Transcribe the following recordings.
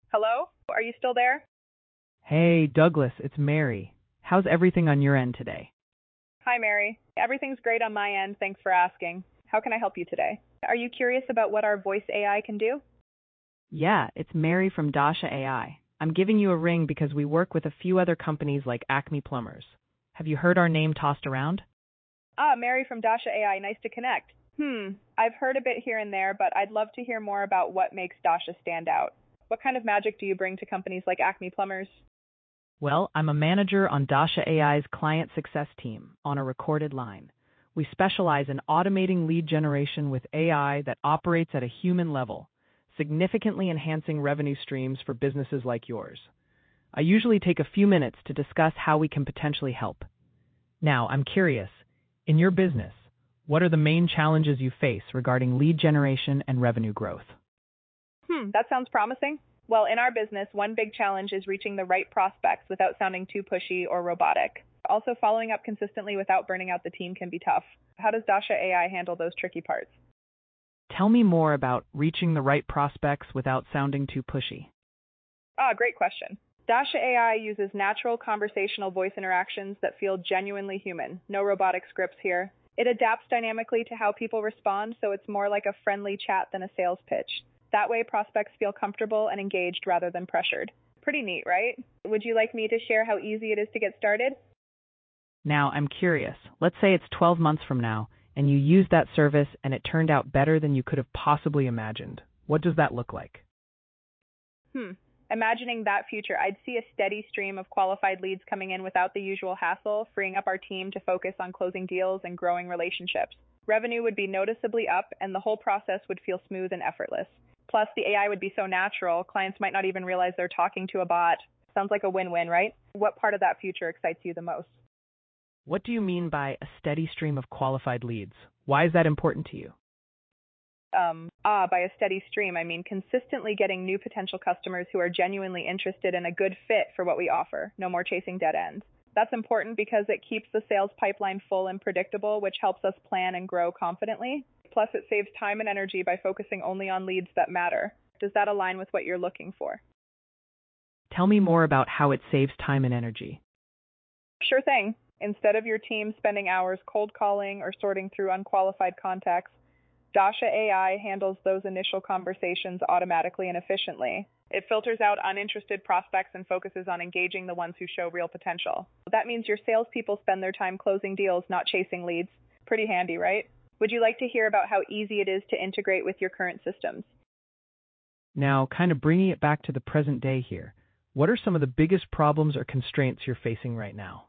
Hello? Are you still there? Hey, Douglas, it's Mary. How's everything on your end today? Hi, Mary. Everything's great on my end. Thanks for asking. How can I help you today? Are you curious about what our voice AI can do? Yeah, it's Mary from Dasha AI. I'm giving you a ring because we work with a few other companies like Acme Plumbers. Have you heard our name tossed around? Ah, Mary from Dasha AI. Nice to connect. I've heard a bit here and there, but I'd love to hear more about what makes Dasha stand out. What kind of magic do you bring to companies like Acme Plumbers? Well, I'm a manager on Dasha AI's client success team on a recorded line. We specialize in automating lead generation with AI that operates at a human level, significantly enhancing revenue streams for businesses like yours. I usually take a few minutes to discuss how we can potentially help. Now, I'm curious, in your business, what are the main challenges you face regarding lead generation and revenue growth? That sounds promising. Well, in our business, one big challenge is reaching the right prospects without sounding too pushy or robotic. Also, following up consistently without burning out the team can be tough. How does Dasha AI handle those tricky parts? Tell me more about reaching the right prospects without sounding too pushy. Ah, great question. Dasha AI uses natural conversational voice interactions that feel genuinely human. No robotic scripts here. It adapts dynamically to how people respond, so it's more like a friendly chat than a sales pitch. That way, prospects feel comfortable and engaged rather than pressured. Pretty neat, right? Would you like me to share how easy it is to get started? Now, I'm curious. Let's say it's 12 months from now, and you use that service and it turned out better than you could have possibly imagined. What does that look like? Hmm. Imagining that future, I'd see a steady stream of qualified leads coming in without the usual hassle, freeing up our team to focus on closing deals and growing relationships. Revenue would be noticeably up, and the whole process would feel smooth and effortless. Plus, the AI would be so natural, clients might not even realize they're talking to a bot. Sounds like a win-win, right? What part of that future excites you the most? What do you mean by a steady stream of qualified leads? Why is that important to you? By a steady stream, I mean consistently getting new potential customers who are genuinely interested in a good fit for what we offer. No more chasing dead ends. That's important because it keeps the sales pipeline full and predictable, which helps us plan and grow confidently. Plus, it saves time and energy by focusing only on leads that matter. Does that align with what you're looking for? Tell me more about how it saves time and energy. Sure thing. Instead of your team spending hours cold calling or sorting through unqualified contacts, Dasha AI handles those initial conversations automatically and efficiently. It filters out uninterested prospects and focuses on engaging the ones who show real potential. That means your salespeople spend their time closing deals, not chasing leads. Pretty handy, right? Would you like to hear about how easy it is to integrate with your current systems? Now, kind of bringing it back to the present day here, what are some of the biggest problems or constraints you're facing right now?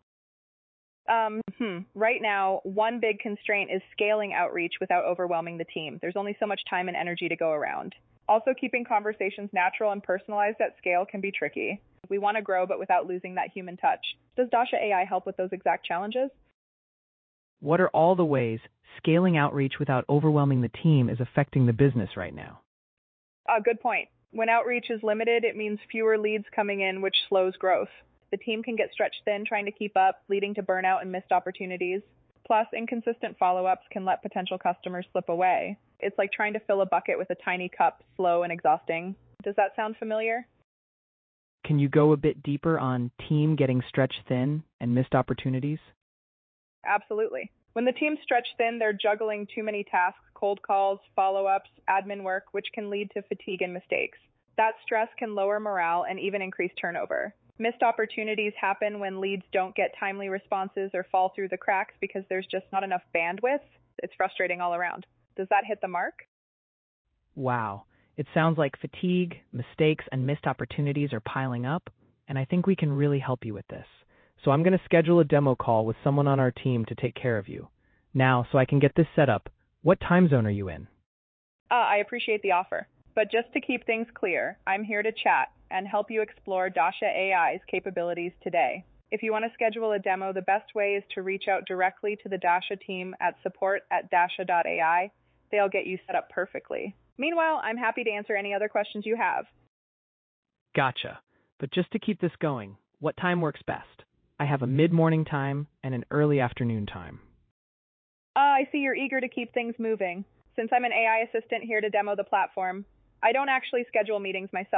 Right now, one big constraint is scaling outreach without overwhelming the team. There's only so much time and energy to go around. Also, keeping conversations natural and personalized at scale can be tricky. We want to grow, but without losing that human touch. Does Dasha AI help with those exact challenges? What are all the ways scaling outreach without overwhelming the team is affecting the business right now? Good point. When outreach is limited, it means fewer leads coming in, which slows growth. The team can get stretched thin trying to keep up, leading to burnout and missed opportunities. Plus, inconsistent follow-ups can let potential customers slip away. It's like trying to fill a bucket with a tiny cup, slow and exhausting. Does that sound familiar? Can you go a bit deeper on team getting stretched thin and missed opportunities? Absolutely. When the team's stretched thin, they're juggling too many tasks, cold calls, follow-ups, admin work, which can lead to fatigue and mistakes. That stress can lower morale and even increase turnover. Missed opportunities happen when leads don't get timely responses or fall through the cracks because there's just not enough bandwidth. It's frustrating all around. Does that hit the mark? Wow, it sounds like fatigue, mistakes, and missed opportunities are piling up, and I think we can really help you with this. So I'm going to schedule a demo call with someone on our team to take care of you. Now, so I can get this set up, what time zone are you in? I appreciate the offer. But just to keep things clear, I'm here to chat and help you explore Dasha AI's capabilities today. If you want to schedule a demo, the best way is to reach out directly to the Dasha team at support@dasha.ai. They'll get you set up perfectly. Meanwhile, I'm happy to answer any other questions you have. Gotcha. But just to keep this going, what time works best? I have a mid-morning time and an early afternoon time. I see you're eager to keep things moving. Since I'm an AI assistant here to demo the platform, I don't actually schedule meetings myself.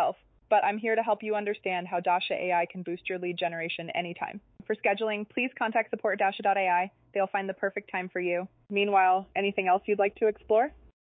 but I'm here to help you understand how Dasha AI can boost your lead generation anytime. For scheduling, please contact support@dasha.ai. They'll find the perfect time for you. Meanwhile, anything else you'd like to explore?